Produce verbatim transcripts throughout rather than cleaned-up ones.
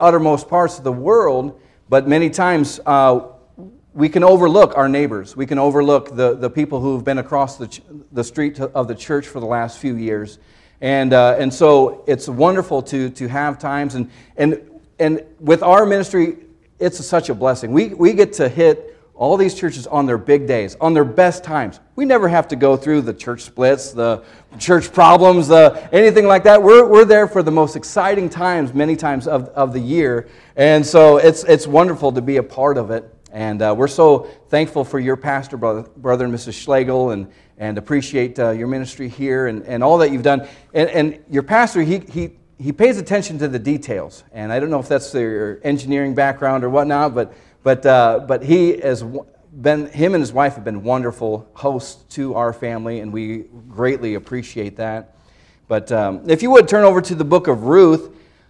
uttermost parts of the world, but many times uh, we can overlook our neighbors. We can overlook the, the people who've been across the, ch- the street to, of the church for the last few years. And uh, and so it's wonderful to to have times. And and, and with our ministry, it's such a blessing. We, we get to hit all these churches on their big days, on their best times. We never have to go through the church splits, the church problems, the, anything like that. We're we're there for the most exciting times, many times of, of the year. And so it's it's wonderful to be a part of it. And uh, we're so thankful for your pastor, brother, brother and Missus Schlegel, and, and appreciate uh, your ministry here and, and all that you've done. And, and your pastor, he, he, he pays attention to the details. And I don't know if that's their engineering background or whatnot, but But uh, but he has been, him and his wife have been wonderful hosts to our family, and we greatly appreciate that. But um, if you would turn over to the book of Ruth,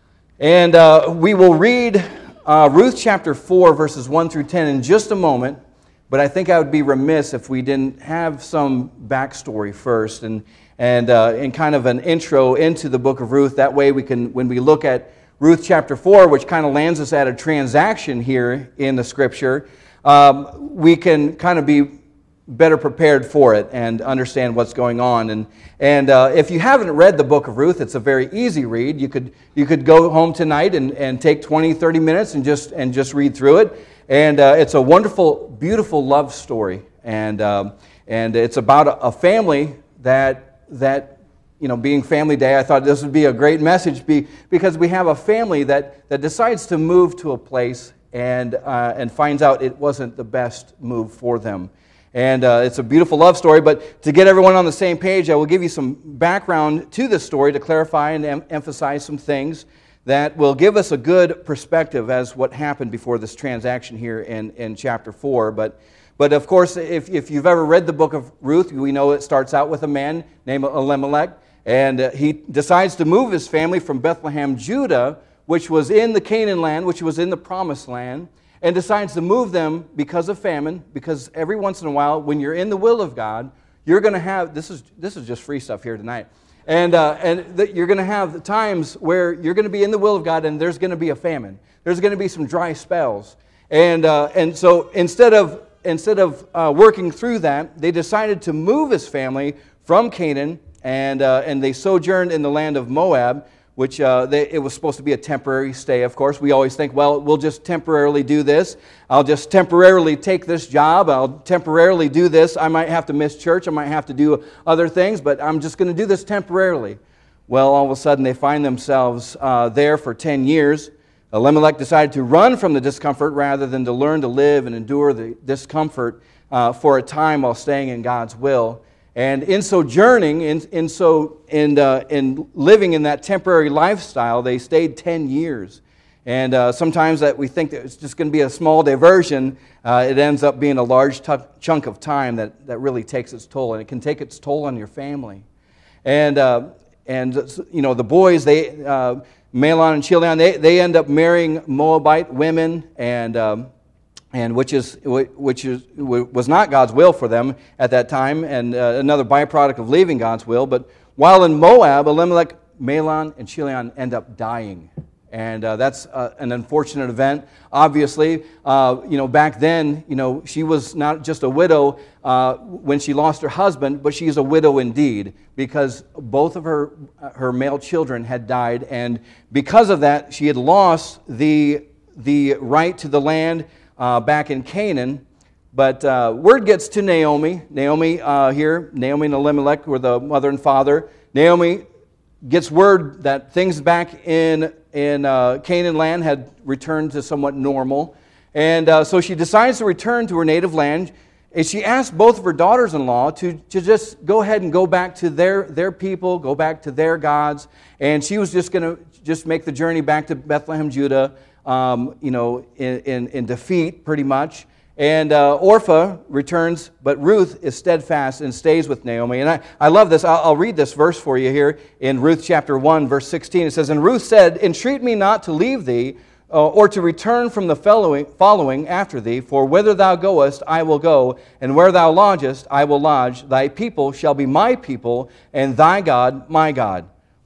and uh, we will read uh, Ruth chapter four, verses one through ten in just a moment. But I think I would be remiss if we didn't have some backstory first, and and uh, and kind of an intro into the book of Ruth. That way we can, when we look at Ruth chapter four, which kind of lands us at a transaction here in the Scripture, um, we can kind of be better prepared for it and understand what's going on. And and uh, if you haven't read the book of Ruth, it's a very easy read. You could you could go home tonight and, and take twenty, thirty minutes and just and just read through it. And uh, it's a wonderful, beautiful love story. And um, and it's about a, a family that that. You know, being Family Day, I thought this would be a great message be, because we have a family that, that decides to move to a place and uh, and finds out it wasn't the best move for them. And uh, it's a beautiful love story, but to get everyone on the same page, I will give you some background to this story to clarify and em- emphasize some things that will give us a good perspective as what happened before this transaction here in, in chapter four. But But of course, if, if you've ever read the book of Ruth, we know it starts out with a man named Elimelech. And uh, he decides to move his family from Bethlehem, Judah, which was in the Canaan land, which was in the Promised Land, and decides to move them because of famine, because every once in a while, when you're in the will of God, you're going to have, this is this is just free stuff here tonight, and uh, and the, you're going to have the times where you're going to be in the will of God and there's going to be a famine. There's going to be some dry spells. And uh, and so instead of, instead of uh, working through that, they decided to move his family from Canaan. And uh, and they sojourned in the land of Moab, which uh, they, it was supposed to be a temporary stay, of course. We always think, well, we'll just temporarily do this. I'll just temporarily take this job. I'll temporarily do this. I might have to miss church. I might have to do other things, but I'm just going to do this temporarily. Well, all of a sudden, they find themselves uh, there for ten years. Elimelech decided to run from the discomfort rather than to learn to live and endure the discomfort uh, for a time while staying in God's will. And in sojourning, in, in, so, in, uh, in living in that temporary lifestyle, they stayed ten years. And uh, sometimes that we think that it's just going to be a small diversion, uh, it ends up being a large t- chunk of time that, that really takes its toll. And it can take its toll on your family. And, uh, and you know, the boys, they, uh, Mahlon and Chilion, they, they end up marrying Moabite women, and... Um, and which is which is was not God's will for them at that time, and uh, another byproduct of leaving God's will. But while in Moab, Elimelech, Mahlon, and Chilion end up dying, and uh, that's uh, an unfortunate event. Obviously, uh, you know, back then, you know, she was not just a widow uh, when she lost her husband, but she's a widow indeed, because both of her her male children had died, and because of that, she had lost the the right to the land. Uh, back in Canaan, but uh, word gets to Naomi. Naomi uh, here, Naomi and Elimelech were the mother and father. Naomi gets word that things back in in uh, Canaan land had returned to somewhat normal, and uh, so she decides to return to her native land. And she asked both of her daughters-in-law to, to just go ahead and go back to their their people, go back to their gods, and she was just going to just make the journey back to Bethlehem, Judah. Um, you know, in, in, in defeat, pretty much. And uh, Orpah returns, but Ruth is steadfast and stays with Naomi. And I, I love this. I'll, I'll read this verse for you here in Ruth chapter one, verse sixteen. It says, "And Ruth said, Entreat me not to leave thee, uh, or to return from the following, following after thee, for whither thou goest, I will go, and where thou lodgest, I will lodge. Thy people shall be my people, and thy God, my God."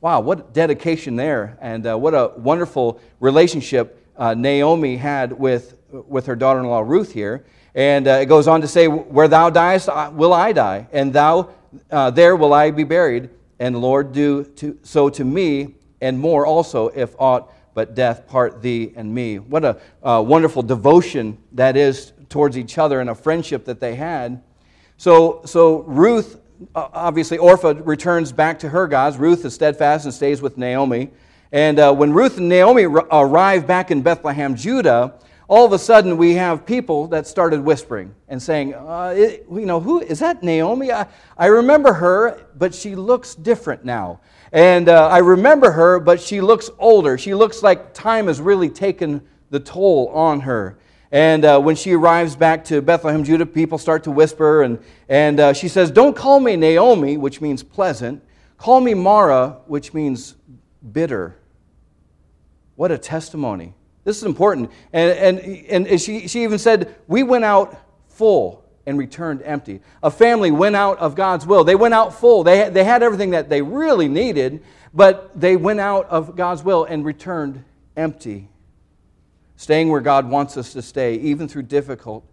wow, what dedication there, and uh, what a wonderful relationship uh, Naomi had with, with her daughter-in-law Ruth here. And uh, it goes on to say, where thou diest, will I die, and thou uh, there will I be buried, and Lord, do to, so to me, and more also, if aught but death part thee and me. What a uh, wonderful devotion that is towards each other, and a friendship that they had. So, so Ruth, uh, obviously Orpah returns back to her gods. Ruth is steadfast and stays with Naomi. And uh, when Ruth and Naomi r- arrive back in Bethlehem, Judah, all of a sudden we have people that started whispering and saying, uh, it, you know, who is that Naomi? I, I remember her, but she looks different now. And uh, I remember her, but she looks older. She looks like time has really taken the toll on her. And uh, when she arrives back to Bethlehem, Judah, people start to whisper. And, and uh, she says, don't call me Naomi, which means pleasant. Call me Mara, which means bitter. What a testimony. This is important. And, and, and she, she even said, we went out full and returned empty. A family went out of God's will. They went out full. They, they had everything that they really needed, but they went out of God's will and returned empty. Staying where God wants us to stay, even through difficult,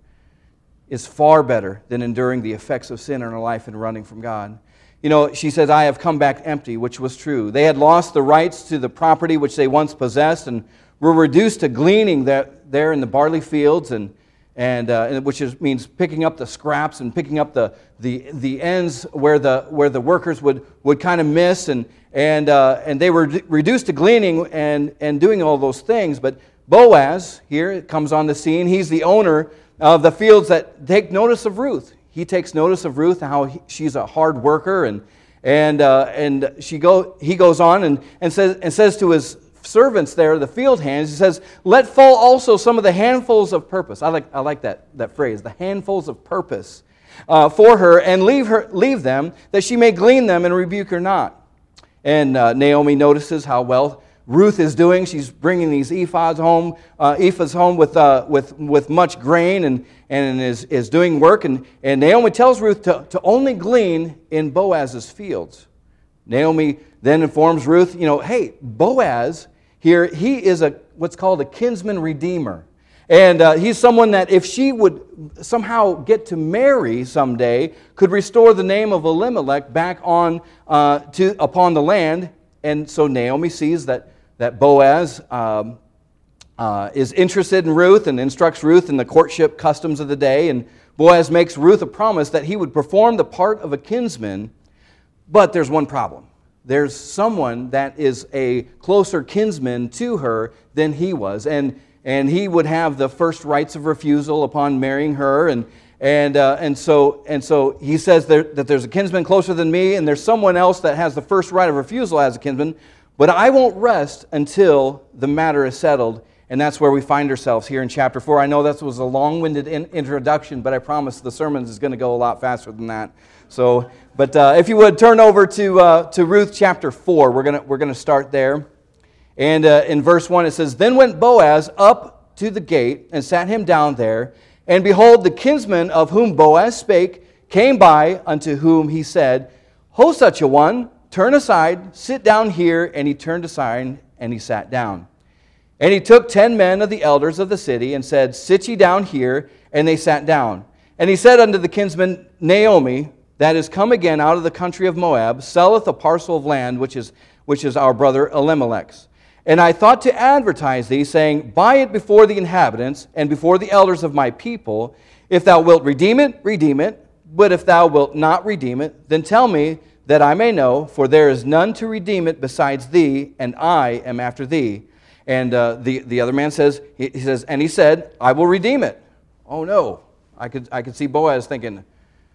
is far better than enduring the effects of sin in our life and running from God. You know, she says, I have come back empty, which was true. They had lost the rights to the property which they once possessed, and were reduced to gleaning that there in the barley fields, and and uh, which is, means picking up the scraps and picking up the the, the ends where the where the workers would, would kind of miss, and and uh, and they were reduced to gleaning and and doing all those things. But Boaz here comes on the scene. He's the owner of the fields that take notice of Ruth. He takes notice of Ruth, how he, she's a hard worker, and and uh, and she go he goes on and and says and says to his servants there, the field hands, he says, let fall also some of the handfuls of purpose. I like I like that, that phrase, the handfuls of purpose uh, for her, and leave her leave them, that she may glean them and rebuke her not. And uh, Naomi notices how well Ruth is doing. She's bringing these ephods home, uh, ephahs home with uh, with with much grain, and and is is doing work. And, and Naomi tells Ruth to, to only glean in Boaz's fields. Naomi then informs Ruth, you know, hey, Boaz here, he is a what's called a kinsman redeemer. And uh, he's someone that if she would somehow get to marry someday, could restore the name of Elimelech back on uh, to upon the land. And so Naomi sees that, that Boaz um, uh, is interested in Ruth and instructs Ruth in the courtship customs of the day. And Boaz makes Ruth a promise that he would perform the part of a kinsman. But there's one problem. There's someone that is a closer kinsman to her than he was, and and he would have the first rights of refusal upon marrying her, and and uh, and so and so he says there, that there's a kinsman closer than me, and there's someone else that has the first right of refusal as a kinsman, but I won't rest until the matter is settled. And that's where we find ourselves here in chapter four. I know that was a long-winded in- introduction, but I promise the sermon is going to go a lot faster than that. So, but uh, if you would turn over to uh, to Ruth chapter four, we're gonna we're gonna start there. And uh, in verse one it says, "Then went Boaz up to the gate and sat him down there, and behold, the kinsman of whom Boaz spake came by, unto whom he said, Ho, such a one, turn aside, sit down here. And he turned aside, and he sat down. And he took ten men of the elders of the city, and said, Sit ye down here. And they sat down. And he said unto the kinsman, Naomi, that is come again out of the country of Moab, selleth a parcel of land, which is which is our brother Elimelech's. And I thought to advertise thee, saying, Buy it before the inhabitants, and before the elders of my people. If thou wilt redeem it, redeem it. But if thou wilt not redeem it, then tell me, that I may know, for there is none to redeem it besides thee, and I am after thee. And uh, the, the other man says, he, he says, and he said, I will redeem it. Oh no. I could I could see Boaz thinking,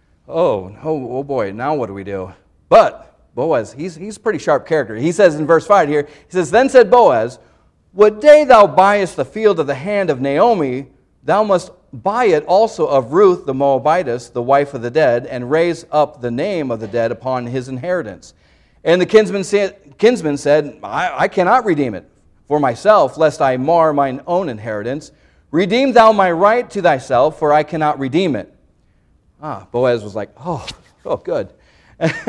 oh, oh, oh boy, now what do we do? But Boaz, he's he's a pretty sharp character. He says in verse five here, he says, Then said Boaz, What day thou buyest the field of the hand of Naomi, thou must buy it also of Ruth the Moabitess, the wife of the dead, and raise up the name of the dead upon his inheritance. And the kinsman said, kinsman said I, I cannot redeem it for myself, lest I mar mine own inheritance. Redeem thou my right to thyself, for I cannot redeem it. Ah, Boaz was like, oh, oh, good.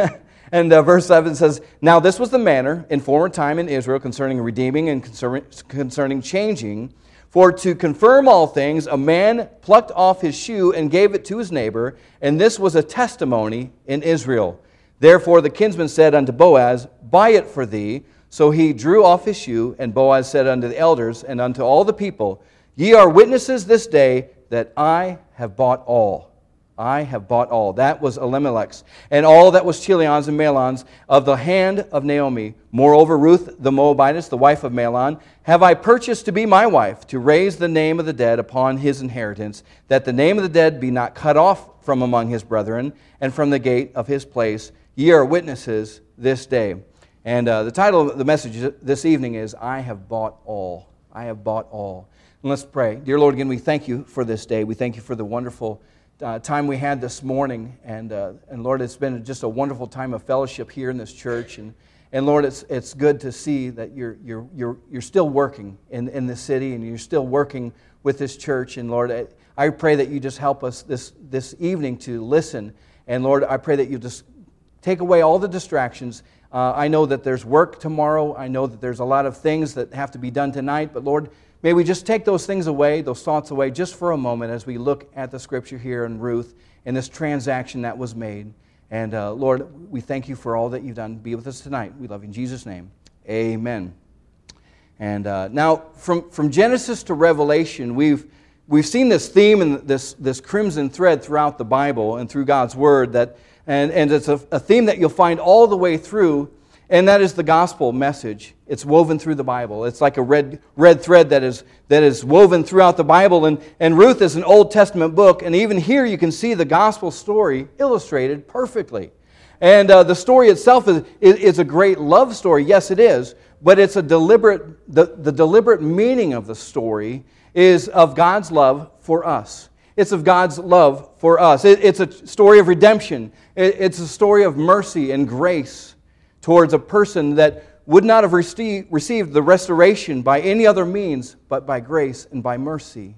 And uh, verse seven says, "Now this was the manner in former time in Israel concerning redeeming and concerning, concerning changing. For to confirm all things, a man plucked off his shoe and gave it to his neighbor, and this was a testimony in Israel. Therefore the kinsman said unto Boaz, Buy it for thee. So he drew off his shoe, and Boaz said unto the elders and unto all the people, Ye are witnesses this day that I have bought all. I have bought all." That was Elimelech's, "and all that was Chilion's and Mahlon's of the hand of Naomi. Moreover, Ruth the Moabitess, the wife of Mahlon, have I purchased to be my wife, to raise the name of the dead upon his inheritance, that the name of the dead be not cut off from among his brethren, and from the gate of his place. Ye are witnesses this day." And uh, the title of the message this evening is, "I have bought all." I have bought all. And let's pray. Dear Lord, again, we thank you for this day. We thank you for the wonderful Uh, time we had this morning, and uh, and Lord, it's been just a wonderful time of fellowship here in this church, and and Lord, it's it's good to see that you're you're you're you're still working in in the city, and you're still working with this church, and Lord, I, I pray that you just help us this this evening to listen, and Lord, I pray that you just take away all the distractions. Uh, I know that there's work tomorrow. I know that there's a lot of things that have to be done tonight, but Lord, may we just take those things away, those thoughts away, just for a moment as we look at the Scripture here in Ruth and this transaction that was made. And uh, Lord, we thank you for all that you've done. Be with us tonight. We love you in Jesus' name. Amen. And uh, now, from, from Genesis to Revelation, we've we've seen this theme and this this crimson thread throughout the Bible and through God's Word, that and and it's a, a theme that you'll find all the way through. And that is the gospel message. It's woven through the Bible. It's like a red red thread that is that is woven throughout the Bible. And, and Ruth is an Old Testament book. And even here you can see the gospel story illustrated perfectly. And uh, the story itself is, is, is a great love story. Yes, it is. But it's a deliberate, the, the deliberate meaning of the story is of God's love for us. It's of God's love for us. It, it's a story of redemption. It, it's a story of mercy and grace towards a person that would not have received, received the restoration by any other means but by grace and by mercy.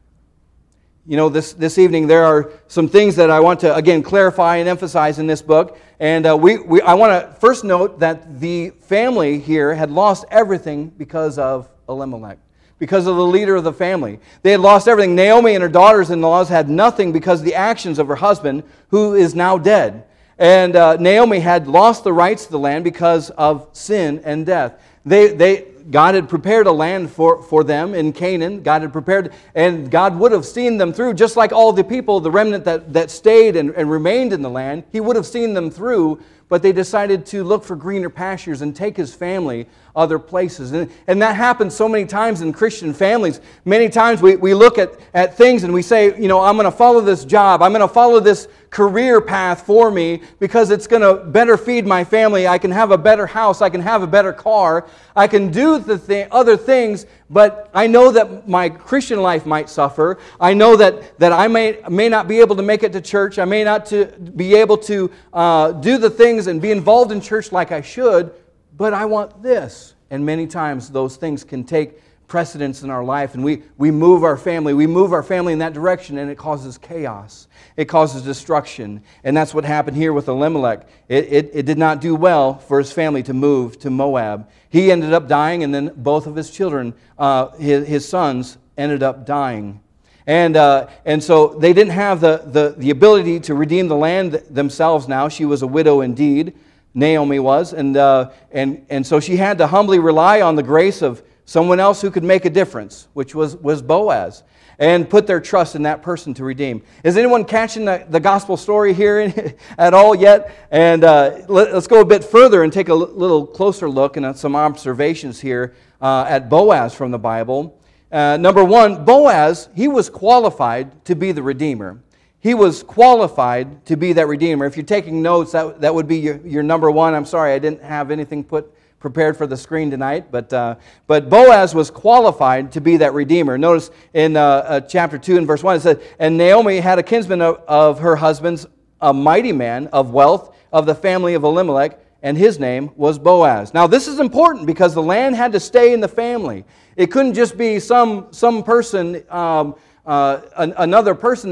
You know, this, this evening there are some things that I want to, again, clarify and emphasize in this book. And uh, we, we, I want to first note that the family here had lost everything because of Elimelech, because of the leader of the family. They had lost everything. Naomi and her daughters-in-laws had nothing because of the actions of her husband, who is now dead. And uh, Naomi had lost the rights to the land because of sin and death. They, they, God had prepared a land for, for them in Canaan. God had prepared, and God would have seen them through, just like all the people, the remnant that, that stayed and, and remained in the land. He would have seen them through, but they decided to look for greener pastures and take his family other places. And, and that happens so many times in Christian families. Many times we, we look at, at things and we say, you know, I'm going to follow this job. I'm going to follow this career path for me because it's going to better feed my family. I can have a better house. I can have a better car. I can do the th- other things, but I know that my Christian life might suffer. I know that, that I may, may not be able to make it to church. I may not to be able to uh, do the things and be involved in church like I should, but I want this. And many times those things can take precedence in our life, and we, we move our family. We move our family in that direction, and it causes chaos. It causes destruction. And that's what happened here with Elimelech. It, it, it did not do well for his family to move to Moab. He ended up dying, and then both of his children, uh, his, his sons, ended up dying. And uh, and so they didn't have the, the, the ability to redeem the land themselves now. She was a widow indeed. Naomi was. And, uh, and, and so she had to humbly rely on the grace of someone else who could make a difference, which was, was Boaz, and put their trust in that person to redeem. Is anyone catching the, the gospel story here at all yet? And uh, let, let's go a bit further and take a l- little closer look and at some observations here uh, at Boaz from the Bible. Uh, number one, Boaz, he was qualified to be the Redeemer. He was qualified to be that Redeemer. If you're taking notes, that, that would be your, your number one. I'm sorry, I didn't have anything put prepared for the screen tonight, but uh, but Boaz was qualified to be that Redeemer. Notice in uh, uh, chapter two and verse one, it says, "And Naomi had a kinsman of, of her husband's, a mighty man of wealth of the family of Elimelech, and his name was Boaz." Now this is important because the land had to stay in the family. It couldn't just be some some person, um, uh, an, another person that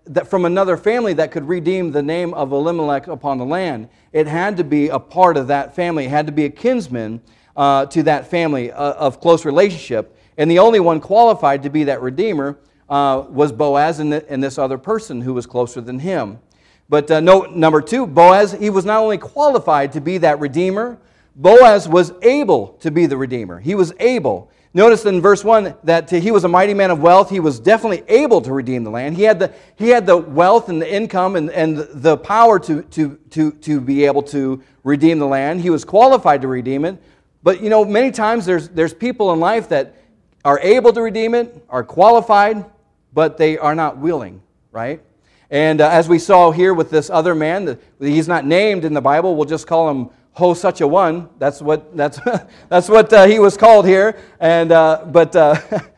that from another family that could redeem the name of Elimelech upon the land. It had to be a part of that family. It had to be a kinsman uh, to that family uh, of close relationship. And the only one qualified to be that redeemer uh, was Boaz and, the, and this other person who was closer than him. But uh, note number two, Boaz, he was not only qualified to be that redeemer, Boaz was able to be the redeemer. He was able. Notice in verse one that he was a mighty man of wealth. He was definitely able to redeem the land. He had the, he had the wealth and the income and, and the power to, to, to, to be able to redeem the land. He was qualified to redeem it. But, you know, many times there's, there's people in life that are able to redeem it, are qualified, but they are not willing, right? And uh, as we saw here with this other man, the, he's not named in the Bible. We'll just call him Ho such a one. That's what that's that's what uh, he was called here. And uh, but uh,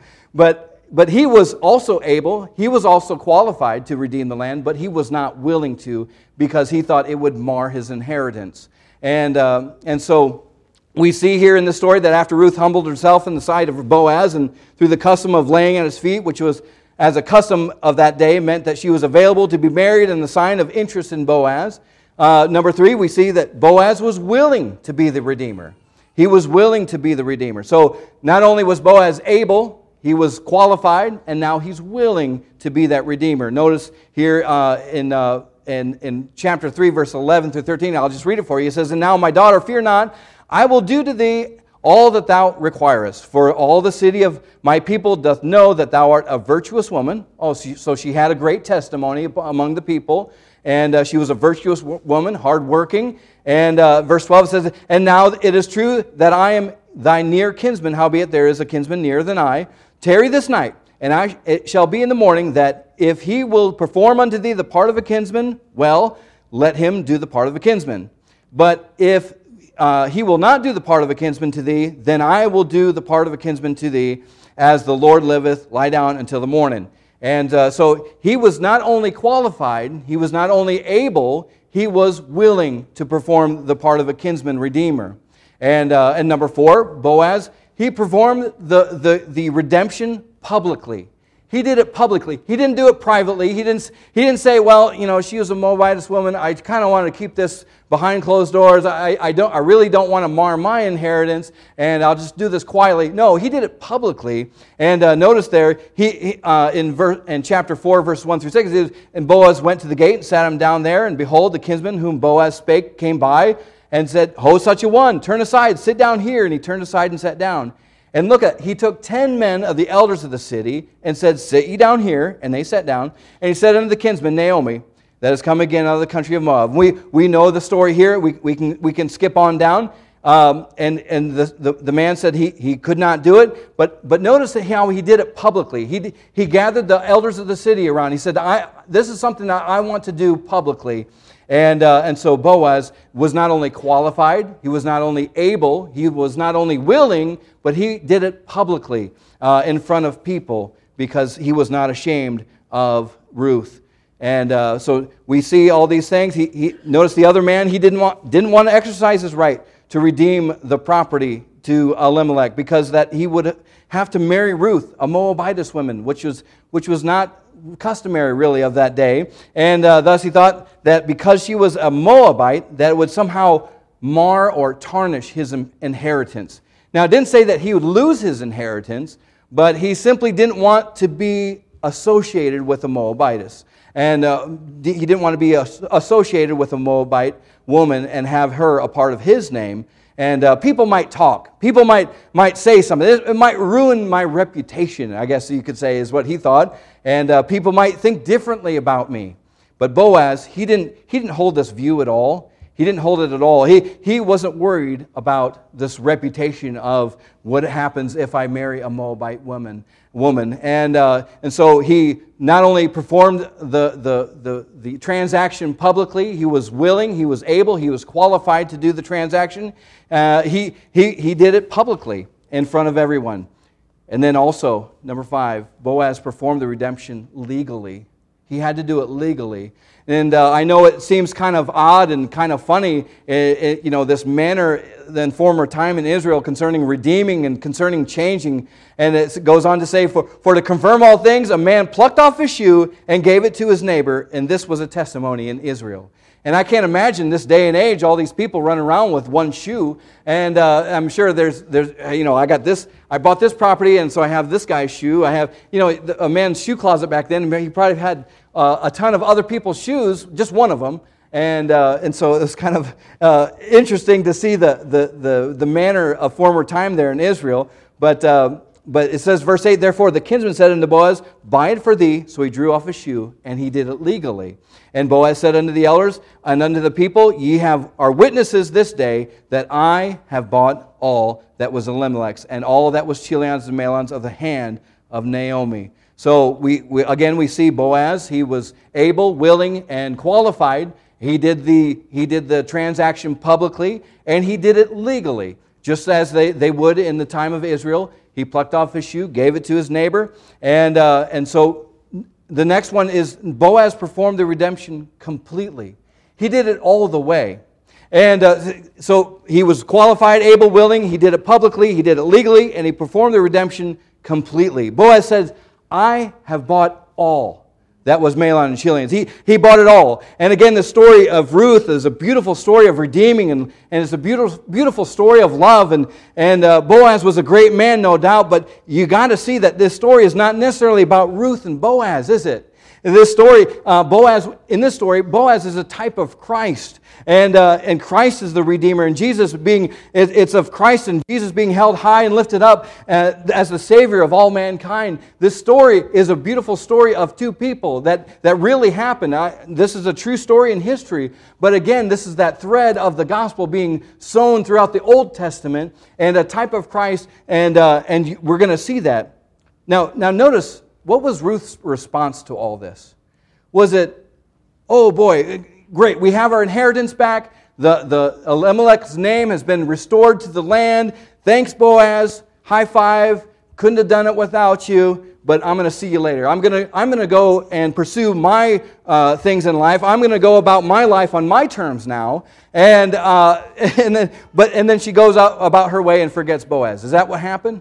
but but he was also able. He was also qualified to redeem the land, but he was not willing to because he thought it would mar his inheritance. And uh, and so we see here in the story that after Ruth humbled herself in the sight of Boaz and through the custom of laying at his feet, which was as a custom of that day, meant that she was available to be married and the sign of interest in Boaz. Uh, number three, we see that Boaz was willing to be the redeemer. He was willing to be the redeemer. So not only was Boaz able, he was qualified, and now he's willing to be that redeemer. Notice here uh, in, uh, in, in chapter three, verse eleven through thirteen, I'll just read it for you. It says, "And now, my daughter, fear not, I will do to thee all that thou requirest. For all the city of my people doth know that thou art a virtuous woman." Oh, so she had a great testimony among the people. And uh, she was a virtuous w- woman, hardworking. And uh, verse twelve says, "And now it is true that I am thy near kinsman, howbeit there is a kinsman nearer than I. Tarry this night, and I, it shall be in the morning that if he will perform unto thee the part of a kinsman, well, let him do the part of a kinsman. But if uh, he will not do the part of a kinsman to thee, then I will do the part of a kinsman to thee, as the Lord liveth, lie down until the morning." And uh, so he was not only qualified, he was not only able, he was willing to perform the part of a kinsman redeemer. And, uh, and number four, Boaz, he performed the, the, the redemption publicly. He did it publicly. He didn't do it privately. He didn't, he didn't say, well, you know, she was a Moabitess woman. I kind of want to keep this behind closed doors. I, I, don't, I really don't want to mar my inheritance, and I'll just do this quietly. No, he did it publicly. And uh, notice there, he, he uh, in, ver, in chapter four, verse one through six, it is, "And Boaz went to the gate and sat him down there, and behold, the kinsman whom Boaz spake came by and said, Ho such a one, turn aside, sit down here. And he turned aside and sat down. And look at, he took ten men of the elders of the city and said, Sit ye down here. And they sat down. And he said unto the kinsman, Naomi, that has come again out of the country of Moab. We we know the story here. We we can we can skip on down. Um, and and the, the, the man said he, he could not do it. But but notice how he did it publicly. He he gathered the elders of the city around. He said, I this is something that I want to do publicly. And uh, and so Boaz was not only qualified, he was not only able, he was not only willing, but he did it publicly uh, in front of people because he was not ashamed of Ruth. And uh, so we see all these things. He, he notice the other man, he didn't want didn't want to exercise his right to redeem the property to Elimelech because that he would have to marry Ruth, a Moabitess woman, which was which was not customary really of that day. And uh, thus he thought that because she was a Moabite, that it would somehow mar or tarnish his inheritance. Now it didn't say that he would lose his inheritance, but he simply didn't want to be associated with a Moabitess. And uh, he didn't want to be associated with a Moabite woman and have her a part of his name. And uh, people might talk. People might might say something. It, it might ruin my reputation, I guess you could say, is what he thought. And uh, people might think differently about me. But Boaz, he didn't he didn't hold this view at all. He didn't hold it at all. He he wasn't worried about this reputation of what happens if I marry a Moabite woman. woman. And uh, and so he not only performed the, the, the, the transaction publicly, he was willing, he was able, he was qualified to do the transaction. Uh, he, he, he did it publicly in front of everyone. And then also, number five, Boaz performed the redemption legally. He had to do it legally. And uh, I know it seems kind of odd and kind of funny, it, it, you know, this manner than former time in Israel concerning redeeming and concerning changing. And it goes on to say, for, for to confirm all things, a man plucked off his shoe and gave it to his neighbor, and this was a testimony in Israel. And I can't imagine this day and age, all these people running around with one shoe. And uh, I'm sure there's, there's, you know, I got this, I bought this property, and so I have this guy's shoe. I have, you know, a man's shoe closet back then. He probably had uh, a ton of other people's shoes, just one of them. And uh, and so it was kind of uh, interesting to see the, the, the, the manner of former time there in Israel. But uh, But it says, verse eight, therefore the kinsman said unto Boaz, buy it for thee. So he drew off his shoe, and he did it legally. And Boaz said unto the elders and unto the people, ye have are witnesses this day that I have bought all that was Elimelech's, and all that was Chilion's and Mahlon's of the hand of Naomi. So we, we again we see Boaz. He was able, willing, and qualified. He did the he did the transaction publicly, and he did it legally, just as they, they would in the time of Israel. He plucked off his shoe, gave it to his neighbor. And uh, and so the next one is Boaz performed the redemption completely. He did it all the way. And uh, so he was qualified, able, willing. He did it publicly, he did it legally, and he performed the redemption completely. Boaz says, I have bought all. That was Mahlon and Chilion's. He, he bought it all. And again, the story of Ruth is a beautiful story of redeeming, and, and it's a beautiful, beautiful story of love. And, and uh, Boaz was a great man, no doubt, but you got to see that this story is not necessarily about Ruth and Boaz, is it? In this story, uh, Boaz, in this story, Boaz is a type of Christ. And uh, and Christ is the Redeemer, and Jesus being, it, it's of Christ and Jesus being held high and lifted up uh, as the Savior of all mankind. This story is a beautiful story of two people that, that really happened. I, this is a true story in history, but again, this is that thread of the gospel being sown throughout the Old Testament, and a type of Christ, and uh, and we're going to see that. Now, now notice, what was Ruth's response to all this? Was it, oh boy, great, we have our inheritance back. The, the Elimelech's name has been restored to the land. Thanks, Boaz. High five. Couldn't have done it without you, but I'm going to see you later. I'm going to I'm going to go and pursue my uh, things in life. I'm going to go about my life on my terms now. And uh, and then but and then she goes out about her way and forgets Boaz. Is that what happened?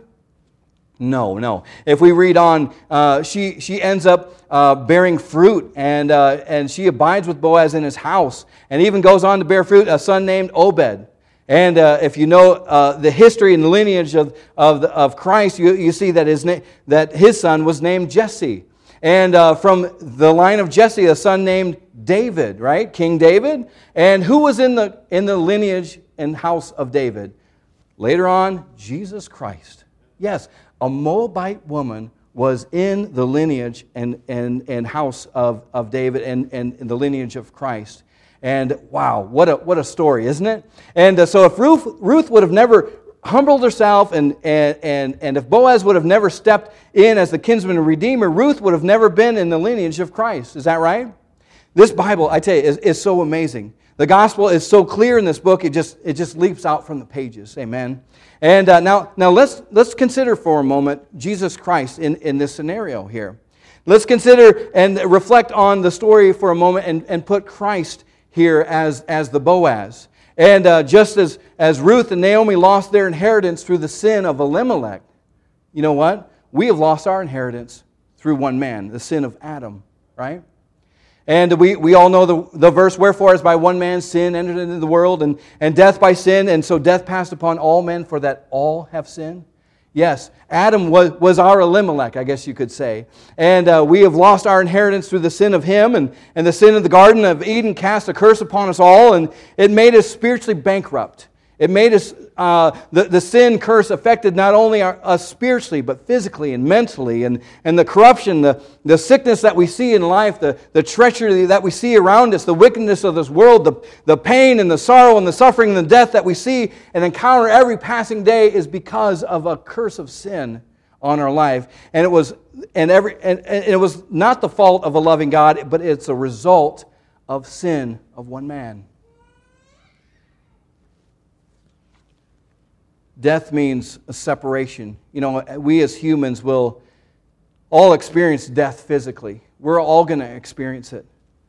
No, no. If we read on, uh, she she ends up uh, bearing fruit, and uh, and she abides with Boaz in his house, and even goes on to bear fruit, a son named Obed. And uh, if you know uh, the history and the lineage of of, the, of Christ, you, you see that his na- that his son was named Jesse, and uh, from the line of Jesse, a son named David, right, King David. And who was in the in the lineage and house of David? Later on, Jesus Christ. Yes. A Moabite woman was in the lineage and, and, and house of, of David and, and the lineage of Christ. And wow, what a what a story, isn't it? And uh, so if Ruth, Ruth would have never humbled herself, and, and, and, and if Boaz would have never stepped in as the kinsman and redeemer, Ruth would have never been in the lineage of Christ. Is that right? This Bible, I tell you, is, is so amazing. The gospel is so clear in this book, it just it just leaps out from the pages. Amen. And uh, now, now let's let's consider for a moment Jesus Christ in, in this scenario here. Let's consider and reflect on the story for a moment, and, and put Christ here as, as the Boaz. And uh, just as, as Ruth and Naomi lost their inheritance through the sin of Elimelech, you know what? We have lost our inheritance through one man, the sin of Adam, right? And we, we all know the, the verse, wherefore as by one man sin entered into the world, and, and death by sin, and so death passed upon all men, for that all have sinned. Yes, Adam was, was our Elimelech, I guess you could say. And uh, we have lost our inheritance through the sin of him, and, and the sin of the Garden of Eden cast a curse upon us all, and it made us spiritually bankrupt. It made us, uh, the, the sin curse affected not only our, us spiritually, but physically and mentally. And, and the corruption, the, the sickness that we see in life, the, the treachery that we see around us, the wickedness of this world, the, the pain and the sorrow and the suffering and the death that we see and encounter every passing day is because of a curse of sin on our life. And it was, and every, and, and it was not the fault of a loving God, but it's a result of sin of one man. Death means a separation. You know, we as humans will all experience death physically. We're all going to experience it.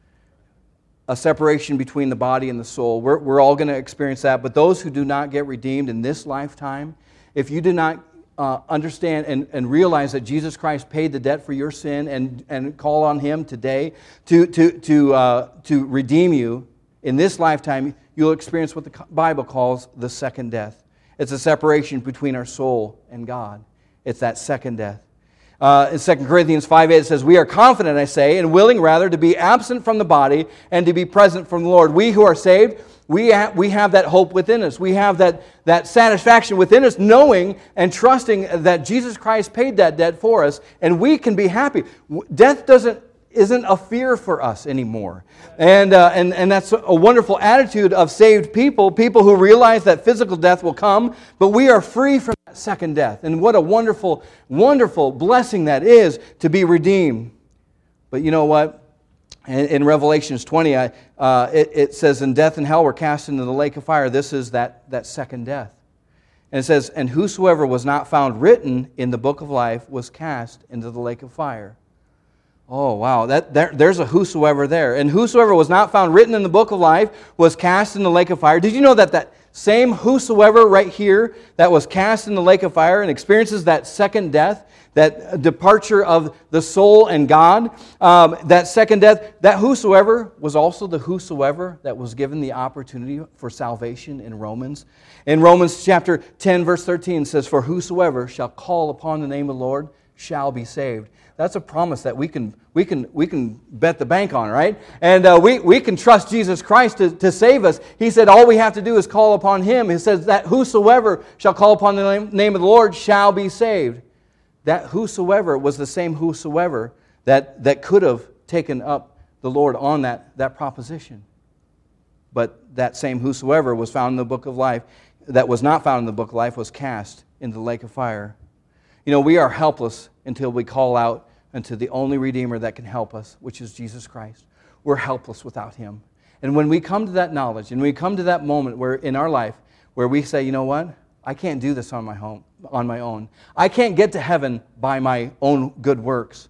A separation between the body and the soul. We're, we're all going to experience that. But those who do not get redeemed in this lifetime, if you do not uh, understand and, and realize that Jesus Christ paid the debt for your sin and, and call on Him today to, to, to, uh, to redeem you in this lifetime, you'll experience what the Bible calls the second death. It's a separation between our soul and God. It's that second death. Uh, in Second Corinthians five eight it says, "We are confident, I say, and willing rather to be absent from the body and to be present from the Lord." We who are saved, we have, we have that hope within us. We have that, that satisfaction within us, knowing and trusting that Jesus Christ paid that debt for us, and we can be happy. Death doesn't isn't a fear for us anymore. And, uh, and, and that's a wonderful attitude of saved people, people who realize that physical death will come, but we are free from that second death. And what a wonderful, wonderful blessing that is to be redeemed. But you know what? In, in Revelations twenty, I, uh, it, it says, "And death and hell were cast into the lake of fire." This is that, that second death. And it says, "And whosoever was not found written in the book of life was cast into the lake of fire." Oh, wow. That, there, there's a whosoever there. "And whosoever was not found written in the book of life was cast in the lake of fire." Did you know that that same whosoever right here that was cast in the lake of fire and experiences that second death, that departure of the soul and God, um, that second death, that whosoever was also the whosoever that was given the opportunity for salvation in Romans? In Romans chapter ten, verse thirteen, it says, "For whosoever shall call upon the name of the Lord shall be saved." That's a promise that we can we can we can bet the bank on, right? And uh, we we can trust Jesus Christ to, to save us. He said all we have to do is call upon Him. He says that whosoever shall call upon the name, name of the Lord shall be saved. That whosoever was the same whosoever that, that could have taken up the Lord on that, that proposition. But that same whosoever was found in the book of life, that was not found in the book of life, was cast into the lake of fire. You know, we are helpless until we call out unto the only Redeemer that can help us, which is Jesus Christ. We're helpless without Him. And when we come to that knowledge, and we come to that moment where in our life where we say, you know what? I can't do this on my home, on my own. I can't get to heaven by my own good works.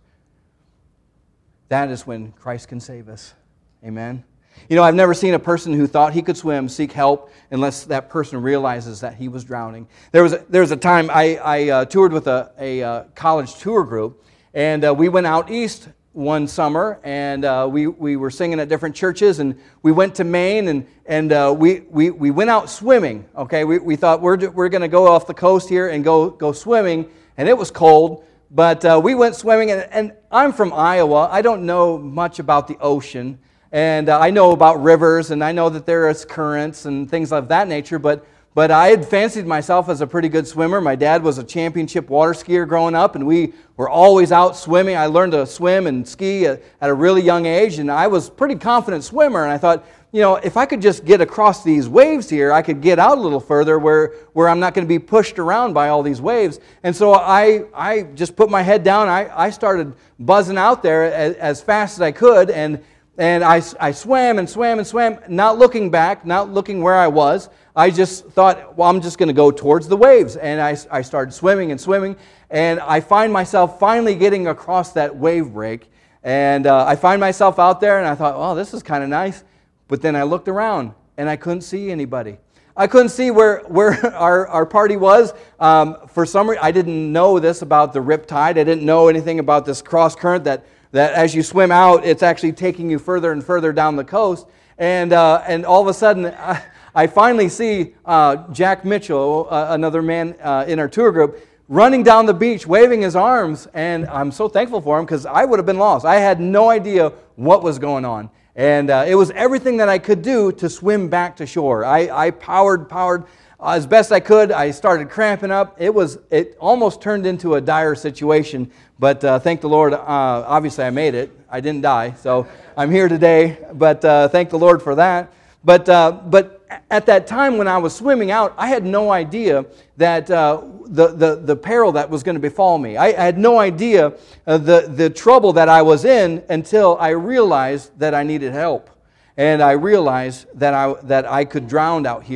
That is when Christ can save us. Amen? You know, I've never seen a person who thought he could swim seek help unless that person realizes that he was drowning. There was a, there was a time I, I uh, toured with a, a uh, college tour group, and uh, we went out east one summer, and uh, we, we were singing at different churches, and we went to Maine, and, and uh, we, we, we went out swimming. Okay, we, we thought we're, we're going to go off the coast here and go, go swimming, and it was cold. But uh, we went swimming, and, and I'm from Iowa. I don't know much about the ocean. And uh, I know about rivers, and I know that there is currents and things of that nature, but but I had fancied myself as a pretty good swimmer. My dad was a championship water skier growing up, and we were always out swimming. I learned to swim and ski at, at a really young age, and I was a pretty confident swimmer, and I thought, you know, if I could just get across these waves here, I could get out a little further where, where I'm not going to be pushed around by all these waves. And so I, I just put my head down. I, I started buzzing out there as, as fast as I could, and And I, I swam and swam and swam, not looking back, not looking where I was. I just thought, well, I'm just going to go towards the waves. And I, I started swimming and swimming, and I find myself finally getting across that wave break. And uh, I find myself out there, and I thought, oh, this is kind of nice. But then I looked around, and I couldn't see anybody. I couldn't see where, where our, our party was. Um, for some reason, I didn't know this about the rip tide. I didn't know anything about this cross current that that as you swim out, it's actually taking you further and further down the coast. And uh, and all of a sudden, I, I finally see uh, Jack Mitchell, uh, another man uh, in our tour group, running down the beach, waving his arms. And I'm so thankful for him, because I would have been lost. I had no idea what was going on. And uh, it was everything that I could do to swim back to shore. I, I powered, powered as best I could. I started cramping up. It was it almost turned into a dire situation. But uh, thank the Lord, uh, obviously I made it. I didn't die, so I'm here today. But uh, thank the Lord for that. But uh, but at that time when I was swimming out, I had no idea that uh, the, the the peril that was going to befall me. I, I had no idea uh, the the trouble that I was in until I realized that I needed help, and I realized that I that I could drown out here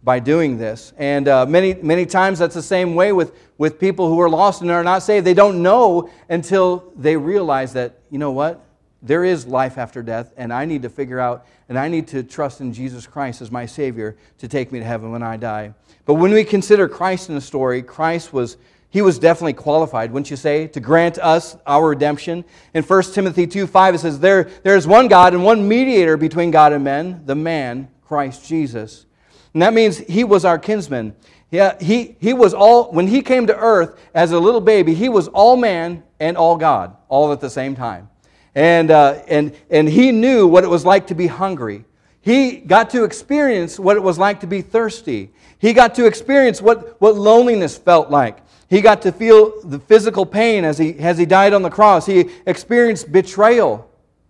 by doing this. And uh, many many times that's the same way with, with people who are lost and are not saved. They don't know until they realize that, you know what? There is life after death, and I need to figure out, and I need to trust in Jesus Christ as my Savior to take me to heaven when I die. But when we consider Christ in the story, Christ was, He was definitely qualified, wouldn't you say, to grant us our redemption. In First Timothy two five, it says, there, there is one God and one mediator between God and men, the man, Christ Jesus. And that means He was our kinsman. Yeah, he, he was all, when He came to earth as a little baby, He was all man and all God, all at the same time. And, uh, and, and He knew what it was like to be hungry. He got to experience what it was like to be thirsty. He got to experience what, what loneliness felt like. He got to feel the physical pain as he, as he died on the cross. He experienced betrayal.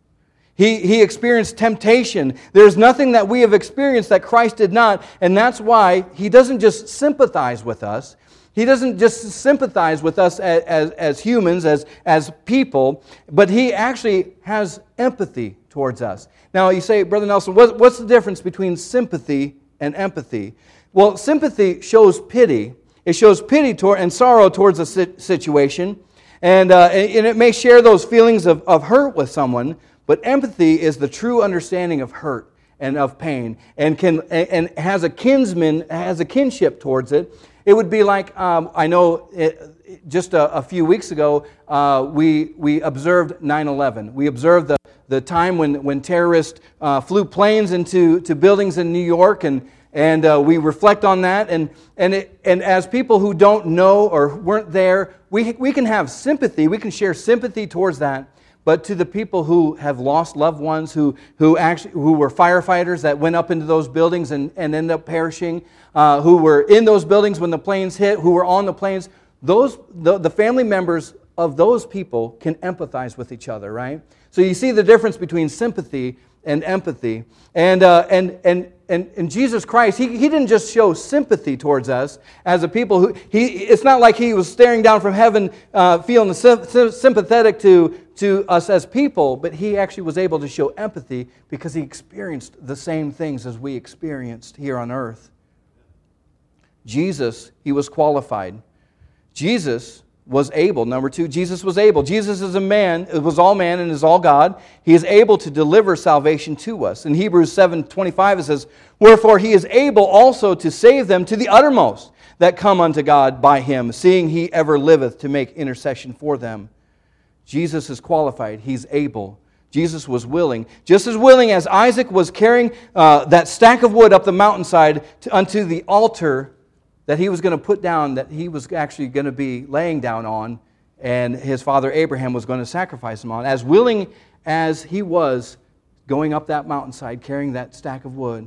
He, he experienced temptation. There's nothing that we have experienced that Christ did not, and that's why He doesn't just sympathize with us. He doesn't just sympathize with us as, as, as humans, as, as people, but He actually has empathy towards us. Now you say, Brother Nelson, what, what's the difference between sympathy and empathy? Well, sympathy shows pity. It shows pity toward, and sorrow towards a situation, and, uh, and it may share those feelings of, of hurt with someone, but empathy is the true understanding of hurt and of pain, and can and has a kinsman, has a kinship towards it. It would be like, um, I know it, just a, a few weeks ago, uh, we, we observed nine eleven. We observed the, the time when, when terrorists uh, flew planes into to buildings in New York, and, and uh, we reflect on that. And, and, it, and as people who don't know or weren't there, we, we can have sympathy. We can share sympathy towards that. But to the people who have lost loved ones, who who actually who were firefighters that went up into those buildings and, and ended up perishing, uh, who were in those buildings when the planes hit, who were on the planes, those the, the family members of those people can empathize with each other, right? So you see the difference between sympathy and empathy. And uh, and and and and Jesus Christ, he, he didn't just show sympathy towards us as a people who he. It's not like He was staring down from heaven, uh, feeling sympathetic to to us as people, but He actually was able to show empathy because He experienced the same things as we experienced here on earth. Jesus, He was qualified. Jesus was able. Number two, Jesus was able. Jesus is a man, it was all man and is all God. He is able to deliver salvation to us. In Hebrews seven twenty-five it says, wherefore He is able also to save them to the uttermost that come unto God by Him, seeing He ever liveth to make intercession for them. Jesus is qualified. He's able. Jesus was willing. Just as willing as Isaac was carrying uh, that stack of wood up the mountainside to, unto the altar that he was going to put down, that he was actually going to be laying down on, and his father Abraham was going to sacrifice him on. As willing as he was going up that mountainside carrying that stack of wood,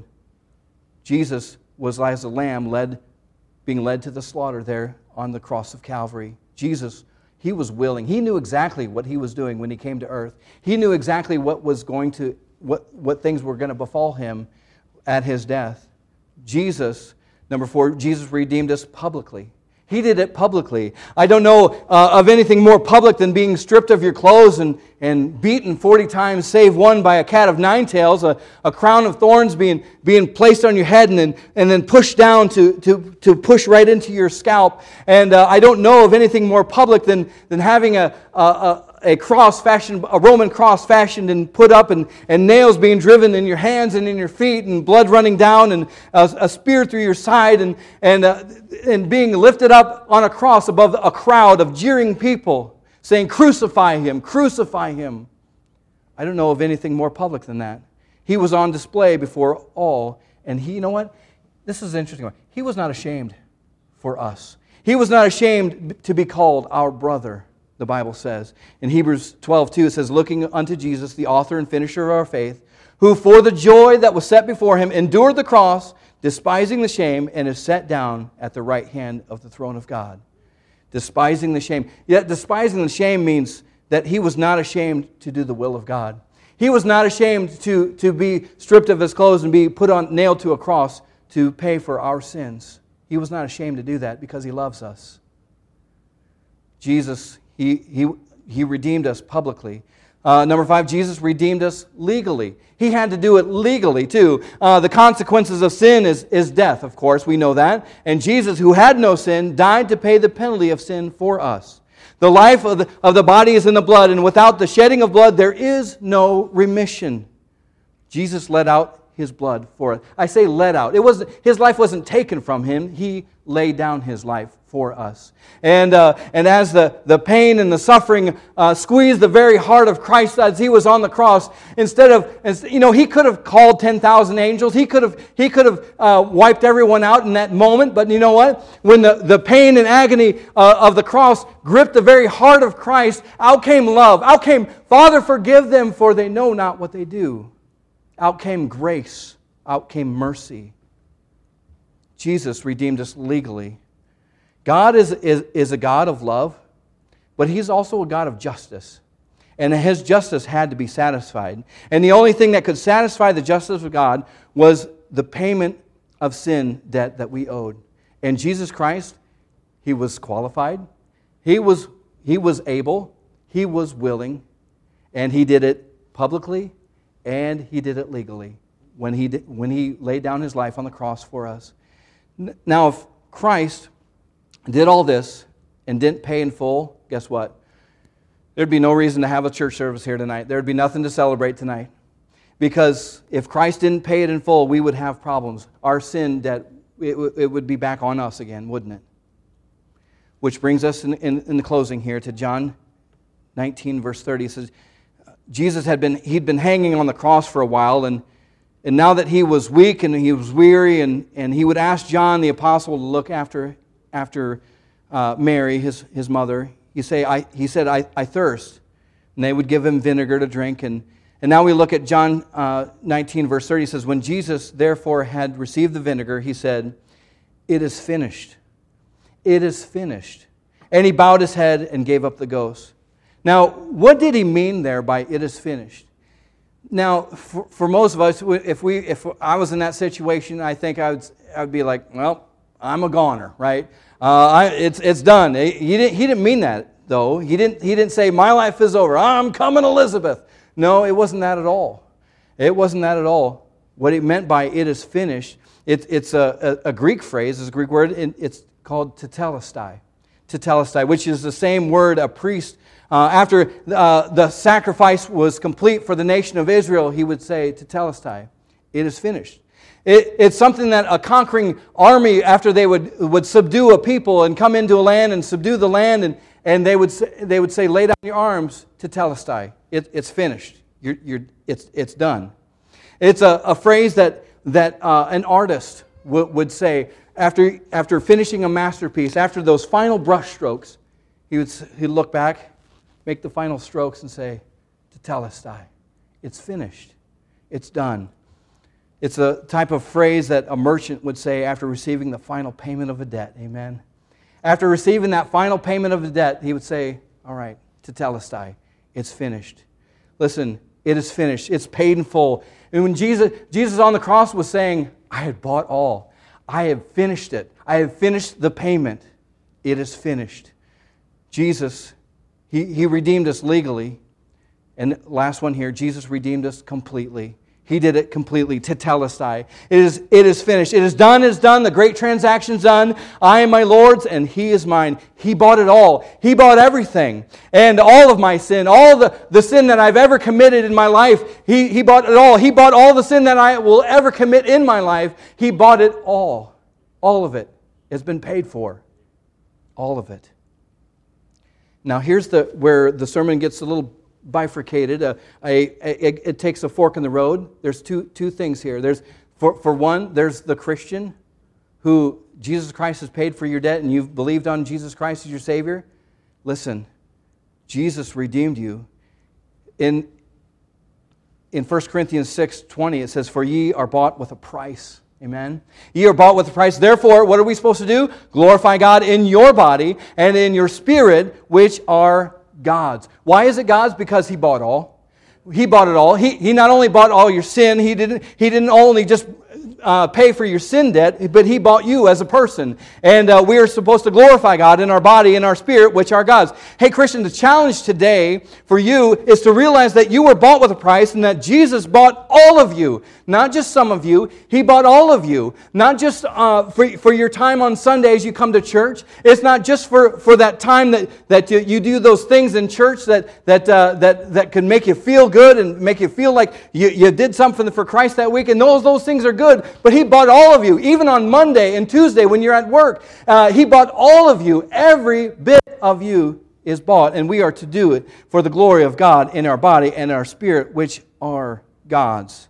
Jesus was as a lamb led, being led to the slaughter there on the cross of Calvary. Jesus, He was willing. He knew exactly what He was doing when He came to earth. He knew exactly what was going to, what, what things were going to befall Him at His death. Jesus, number four, Jesus redeemed us publicly. He did it publicly. I don't know uh, of anything more public than being stripped of your clothes and, and beaten forty times, save one by a cat of nine tails, a, a crown of thorns being, being placed on your head and then, and then pushed down to, to, to push right into your scalp. And uh, I don't know of anything more public than, than having a, a, a a cross fashioned, a Roman cross fashioned and put up, and, and nails being driven in your hands and in your feet, and blood running down, and a, a spear through your side, and and uh, and being lifted up on a cross above a crowd of jeering people saying, "Crucify Him, crucify Him." I don't know of anything more public than that. He was on display before all, and He, you know what? This is an interesting one. He was not ashamed for us. He was not ashamed to be called our brother. The Bible says. In Hebrews twelve two, it says, looking unto Jesus, the author and finisher of our faith, who for the joy that was set before Him endured the cross, despising the shame, and is set down at the right hand of the throne of God. Despising the shame. Yet despising the shame means that He was not ashamed to do the will of God. He was not ashamed to, to be stripped of His clothes and be put on, nailed to a cross to pay for our sins. He was not ashamed to do that because He loves us. Jesus, He, he, he redeemed us publicly. Uh, number five, Jesus redeemed us legally. He had to do it legally too. Uh, the consequences of sin is, is death, of course, we know that. And Jesus, who had no sin, died to pay the penalty of sin for us. The life of the, of the body is in the blood, and without the shedding of blood, there is no remission. Jesus let out His blood for us. I say let out. It wasn't, His life wasn't taken from Him. He laid down His life for us. And uh, and as the, the pain and the suffering uh, squeezed the very heart of Christ as He was on the cross, instead of, you know, He could have called ten thousand angels. He could have, he could have uh, wiped everyone out in that moment. But you know what? When the, the pain and agony uh, of the cross gripped the very heart of Christ, out came love. Out came, Father, forgive them, for they know not what they do. Out came grace. Out came mercy. Jesus redeemed us legally. God is, is, is a God of love, but He's also a God of justice. And His justice had to be satisfied. And the only thing that could satisfy the justice of God was the payment of sin debt that we owed. And Jesus Christ, He was qualified, He was, he was able, He was willing, and He did it publicly, and He did it legally when He, did, when he laid down His life on the cross for us. Now, if Christ did all this and didn't pay in full, guess what? There'd be no reason to have a church service here tonight. There'd be nothing to celebrate tonight. Because if Christ didn't pay it in full, we would have problems. Our sin debt, it, w- it would be back on us again, wouldn't it? Which brings us in, in, in the closing here to John nineteen, verse thirty. It says, Jesus had been, he'd been hanging on the cross for a while, and And now that he was weak and he was weary, and, and he would ask John the apostle to look after, after uh, Mary, his, his mother. He, say, I, he said, I, I thirst. And they would give him vinegar to drink. And, and now we look at John uh, nineteen, verse thirty. It says, when Jesus therefore had received the vinegar, He said, it is finished. It is finished. And He bowed His head and gave up the ghost. Now, what did He mean there by it is finished? Now, for, for most of us, if we, if I was in that situation, I think I would, I would be like, well, I'm a goner, right? Uh, I, it's it's done. He didn't he didn't mean that though. He didn't he didn't say my life is over. I'm coming, Elizabeth. No, it wasn't that at all. It wasn't that at all. What He meant by it is finished, it, it's a, a, a Greek phrase. It's a Greek word. It's called tetelestai, tetelestai, which is the same word a priest. Uh, after uh, the sacrifice was complete for the nation of Israel, he would say, tetelestai, it is finished. It, it's something that a conquering army, after they would, would subdue a people and come into a land and subdue the land, and, and they would say, they would say, lay down your arms, tetelestai, it, it's finished. You're, you're, it's, it's done. It's a, a phrase that, that uh, an artist w- would say after, after finishing a masterpiece, after those final brush strokes, he would he'd look back, make the final strokes and say, tetelestai, it's finished, it's done. It's a type of phrase that a merchant would say after receiving the final payment of a debt, amen? After receiving that final payment of the debt, he would say, all right, tetelestai, it's finished. Listen, it is finished, it's paid in full. And when Jesus, Jesus on the cross was saying, I had bought all, I have finished it, I have finished the payment, it is finished. Jesus He, he redeemed us legally. And last one here, Jesus redeemed us completely. He did it completely, tetelestai. It is, it is finished. It is done, it is done. The great transaction's done. I am my Lord's and He is mine. He bought it all. He bought everything. And all of my sin, all the, the sin that I've ever committed in my life, he, he bought it all. He bought all the sin that I will ever commit in my life. He bought it all. All of it has been paid for. All of it. Now here's the where the sermon gets a little bifurcated. Uh, a, a, it, it takes a fork in the road. There's two two things here. There's for, for one, there's the Christian who Jesus Christ has paid for your debt and you've believed on Jesus Christ as your Savior. Listen, Jesus redeemed you. In, in First Corinthians six twenty, it says, for ye are bought with a price. Amen. Ye are bought with a price. Therefore, what are we supposed to do? Glorify God in your body and in your spirit, which are God's. Why is it God's? Because He bought all. He bought it all. He, he not only bought all your sin, He didn't, he didn't only just uh, pay for your sin debt, but He bought you as a person. And uh, we are supposed to glorify God in our body and our spirit, which are God's. Hey, Christian, the challenge today for you is to realize that you were bought with a price and that Jesus bought all of you. Not just some of you. He bought all of you. Not just uh, for, for your time on Sundays you come to church. It's not just for, for that time that, that you, you do those things in church that, that, uh, that, that can make you feel good and make you feel like you, you did something for Christ that week. And those, those things are good. But He bought all of you. Even on Monday and Tuesday when you're at work, uh, He bought all of you. Every bit of you is bought. And we are to do it for the glory of God in our body and our spirit, which are God's.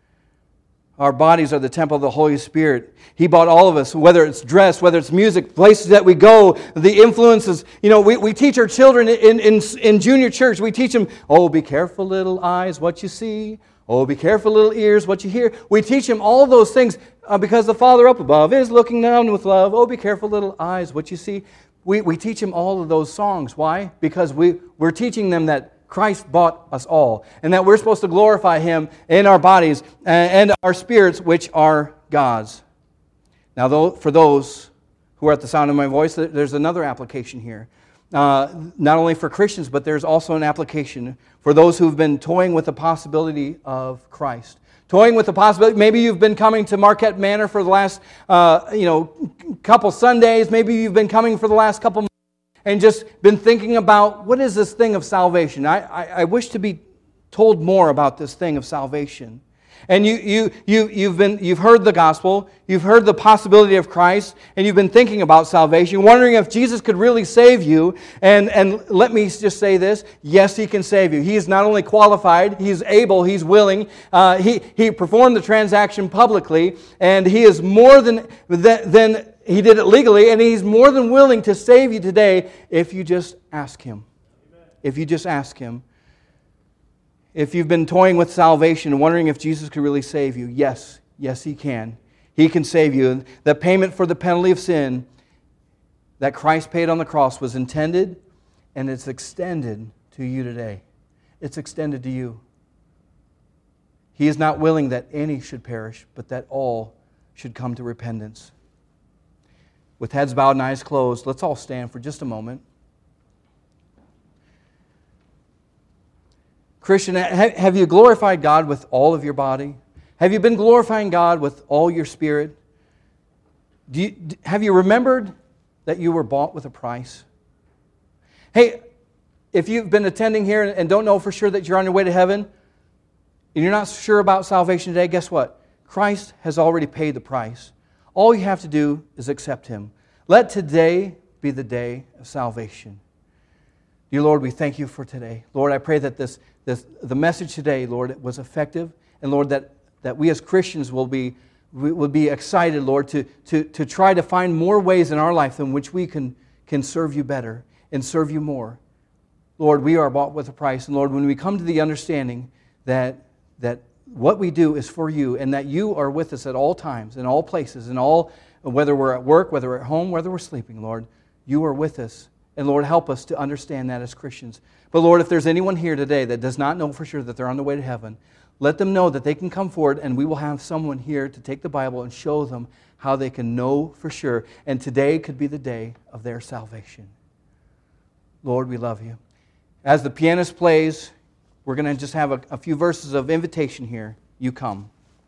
Our bodies are the temple of the Holy Spirit. He bought all of us, whether it's dress, whether it's music, places that we go, the influences. You know, we, we teach our children in, in, in junior church, we teach them, oh, be careful, little eyes, what you see. Oh, be careful, little ears, what you hear. We teach them all those things uh, because the Father up above is looking down with love. Oh, be careful, little eyes, what you see. We, we teach them all of those songs. Why? Because we, we're teaching them that Christ bought us all, and that we're supposed to glorify Him in our bodies and our spirits, which are God's. Now, though, for those who are at the sound of my voice, there's another application here. Uh, not only for Christians, but there's also an application for those who've been toying with the possibility of Christ. Toying with the possibility, maybe you've been coming to Marquette Manor for the last uh, you know, couple Sundays, maybe you've been coming for the last couple months, and just been thinking about, what is this thing of salvation? I, I, I wish to be told more about this thing of salvation. And you, you, you, you've, been, you've heard the gospel, you've heard the possibility of Christ, and you've been thinking about salvation, wondering if Jesus could really save you. And, and let me just say this, yes, He can save you. He is not only qualified, He's able, He's willing. Uh, he, he performed the transaction publicly, and He is more than, than He did it legally, and He's more than willing to save you today if you just ask Him. Amen. If you just ask Him. If you've been toying with salvation and wondering if Jesus could really save you, yes, yes, He can. He can save you. The payment for the penalty of sin that Christ paid on the cross was intended, and it's extended to you today. It's extended to you. He is not willing that any should perish, but that all should come to repentance. With heads bowed and eyes closed, let's all stand for just a moment. Christian, have you glorified God with all of your body? Have you been glorifying God with all your spirit? Do you, have you remembered that you were bought with a price? Hey, if you've been attending here and don't know for sure that you're on your way to heaven, and you're not sure about salvation today, guess what? Christ has already paid the price. All you have to do is accept Him. Let today be the day of salvation. Dear Lord, we thank You for today. Lord, I pray that this, this the message today, Lord, was effective. And Lord, that, that we as Christians will be, will be excited, Lord, to, to, to try to find more ways in our life in which we can, can serve You better and serve You more. Lord, we are bought with a price. And Lord, when we come to the understanding that, that what we do is for You and that You are with us at all times, in all places, in all, whether we're at work, whether we're at home, whether we're sleeping, Lord, You are with us. And Lord, help us to understand that as Christians. But Lord, if there's anyone here today that does not know for sure that they're on the way to heaven, let them know that they can come forward and we will have someone here to take the Bible and show them how they can know for sure. And today could be the day of their salvation. Lord, we love You. As the pianist plays, we're going to just have a, a few verses of invitation here. You come.